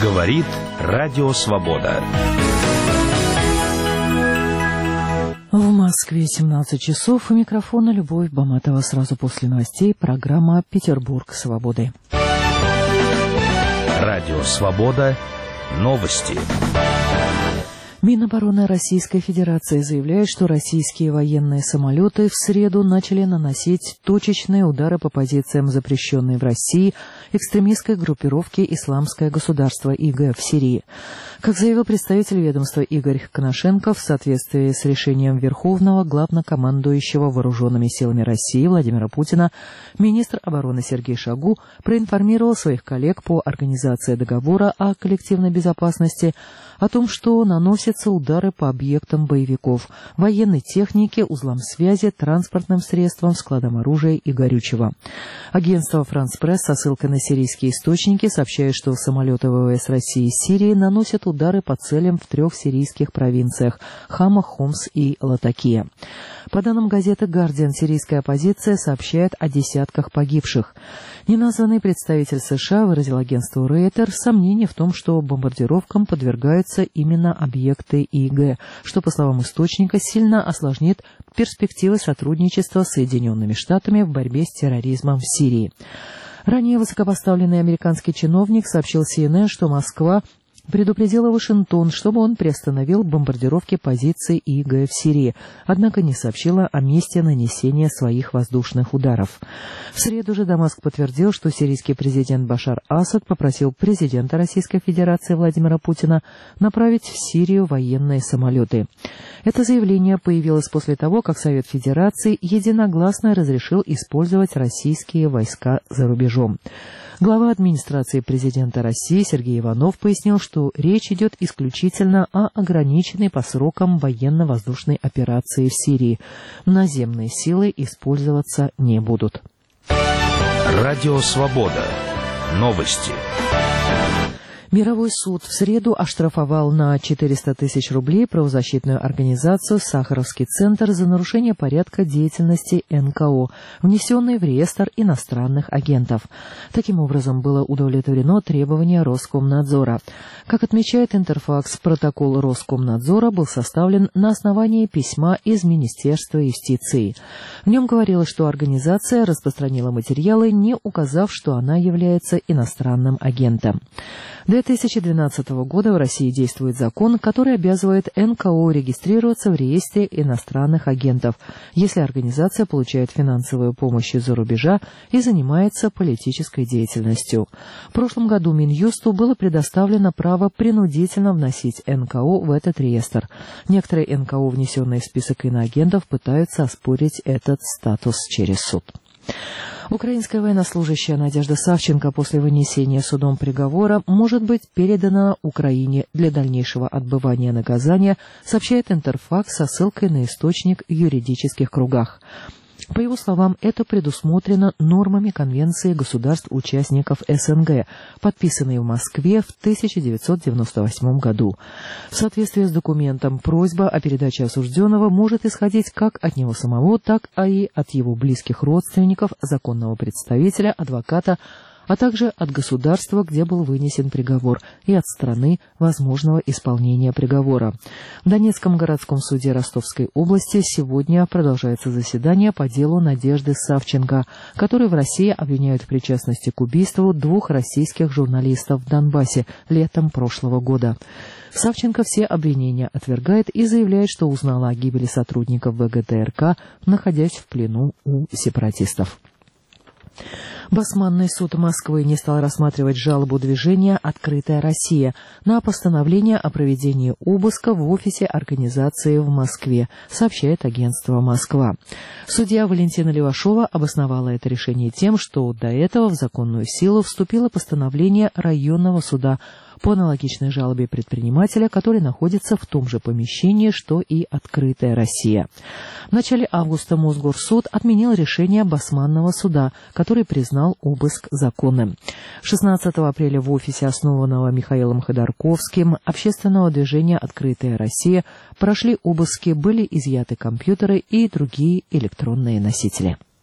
Говорит Радио Свобода. В Москве 17 часов. У микрофона Любовь Баматова. Сразу после новостей программа «Петербург свободы». Радио Свобода. Новости. Минобороны Российской Федерации заявляет, что российские военные самолеты в среду начали наносить точечные удары по позициям запрещенной в России экстремистской группировки «Исламское государство» ИГ в Сирии. Как заявил представитель ведомства Игорь Коношенков, в соответствии с решением Верховного Главнокомандующего Вооруженными силами России Владимира Путина, министр обороны Сергей Шойгу проинформировал своих коллег по Организации договора о коллективной безопасности о том, что наносятся удары по объектам боевиков, военной технике, узлам связи, транспортным средствам, складам оружия и горючего. Агентство «Франс Пресс» со ссылкой на сирийские источники сообщает, что самолеты ВВС России и Сирии наносят удары по целям в 3 сирийских провинциях – Хама, Хомс и Латакия. По данным газеты «Гардиан», сирийская оппозиция сообщает о десятках погибших. Неназванный представитель США выразил агентству Reuters сомнение в том, что бомбардировкам подвергаются именно объекты ИГ, что, по словам источника, сильно осложнит перспективы сотрудничества с Соединенными Штатами в борьбе с терроризмом в Сирии. Ранее высокопоставленный американский чиновник сообщил CNN, что Москва предупредила Вашингтон, чтобы он приостановил бомбардировки позиций ИГ в Сирии, однако не сообщила о месте нанесения своих воздушных ударов. В среду же Дамаск подтвердил, что сирийский президент Башар Асад попросил президента Российской Федерации Владимира Путина направить в Сирию военные самолеты. Это заявление появилось после того, как Совет Федерации единогласно разрешил использовать российские войска за рубежом. Глава администрации президента России Сергей Иванов пояснил, что речь идет исключительно о ограниченной по срокам военно-воздушной операции в Сирии. Наземные силы использоваться не будут. Радио Свобода. Новости. Мировой суд в среду оштрафовал на 400 тысяч рублей правозащитную организацию «Сахаровский центр» за нарушение порядка деятельности НКО, внесенной в реестр иностранных агентов. Таким образом, было удовлетворено требование Роскомнадзора. Как отмечает Интерфакс, протокол Роскомнадзора был составлен на основании письма из Министерства юстиции. В нем говорилось, что организация распространила материалы, не указав, что она является иностранным агентом. С 2012 года в России действует закон, который обязывает НКО регистрироваться в реестре иностранных агентов, если организация получает финансовую помощь из-за рубежа и занимается политической деятельностью. В прошлом году Минюсту было предоставлено право принудительно вносить НКО в этот реестр. Некоторые НКО, внесенные в список иноагентов, пытаются оспорить этот статус через суд. Украинская военнослужащая Надежда Савченко после вынесения судом приговора может быть передана Украине для дальнейшего отбывания наказания, сообщает Интерфакс со ссылкой на источник в юридических кругах. По его словам, это предусмотрено нормами Конвенции государств-участников СНГ, подписанной в Москве в 1998 году. В соответствии с документом, просьба о передаче осужденного может исходить как от него самого, так и от его близких родственников, законного представителя, адвоката, а также от государства, где был вынесен приговор, и от страны возможного исполнения приговора. В Донецком городском суде Ростовской области сегодня продолжается заседание по делу Надежды Савченко, которую в России обвиняют в причастности к убийству 2 российских журналистов в Донбассе летом прошлого года. Савченко все обвинения отвергает и заявляет, что узнала о гибели сотрудников ВГТРК, находясь в плену у сепаратистов. Басманный суд Москвы не стал рассматривать жалобу движения «Открытая Россия» на постановление о проведении обыска в офисе организации в Москве, сообщает агентство «Москва». Судья Валентина Левашова обосновала это решение тем, что до этого в законную силу вступило постановление районного суда по аналогичной жалобе предпринимателя, который находится в том же помещении, что и «Открытая Россия». В начале августа Мосгорсуд отменил решение Басманного суда, который признал обыск законным. 16 апреля в офисе, основанного Михаилом Ходорковским, общественного движения «Открытая Россия», прошли обыски, были изъяты компьютеры и другие электронные носители.